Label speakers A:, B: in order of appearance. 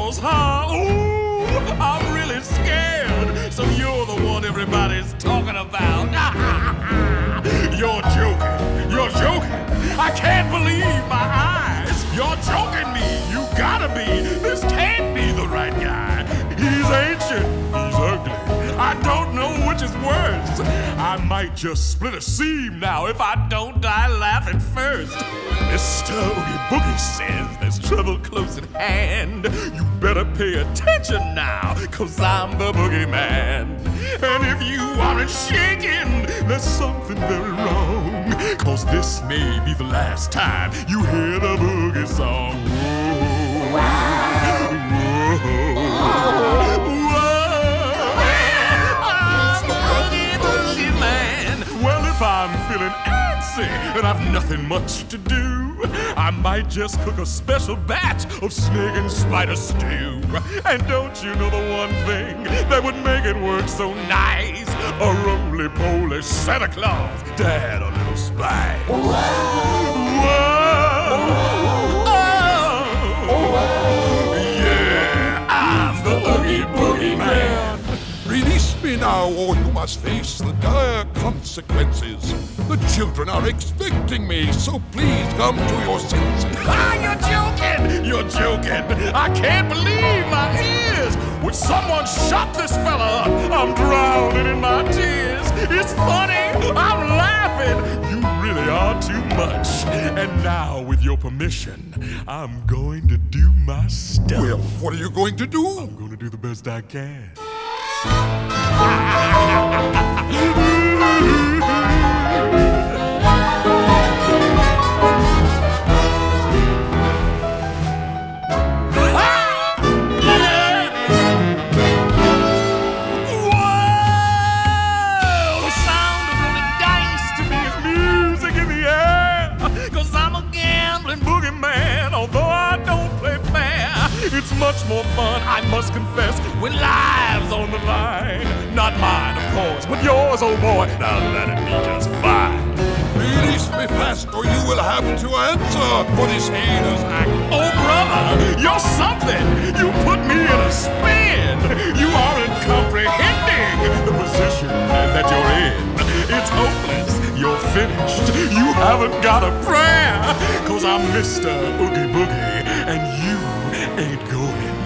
A: balls, huh? Ooh, I'm really scared. So you're the one everybody's talking about. You're joking. You're joking. I can't believe my eyes. You're joking me. You gotta be. This can't be the right guy. He's ancient. He's ugly. I don't know which is worse. I might just split a seam now if I don't die laughing first. Mr. Oogie Boogie says there's trouble close at hand. You better pay attention now, 'cause I'm the boogeyman. And if you aren't shaking, there's something very wrong, 'cause this may be the last time you hear the boogie song. Whoa. Whoa. If I'm feeling antsy and I've nothing much to do, I might just cook a special batch of snake and spider stew. And don't you know the one thing that would make it work so nice? A roly-poly Santa Claus to add a little spice. Whoa. Oh. Yeah, I'm the Oogie Boogie Man.
B: Release me now, or you must face the dire consequences. The children are expecting me, so please come to your senses.
A: Ah, you're joking! You're joking! I can't believe my ears! Would someone shut this fella up? I'm drowning in my tears. It's funny, I'm laughing. You really are too much. And now, with your permission, I'm going to do my stuff.
B: Well, what are you going to do?
A: I'm going to do the best I can. It's much more fun, I must confess, with lives on the line. Not mine, of course, but yours, oh boy. Now let it be just fine.
B: Release me fast, or you will have to answer for this heinous act.
A: Oh, brother, you're something. You put me in a spin. You aren't comprehending the position that you're in. It's hopeless. You're finished. You haven't got a prayer, 'cause I'm Mr. Oogie Boogie, and you ain't going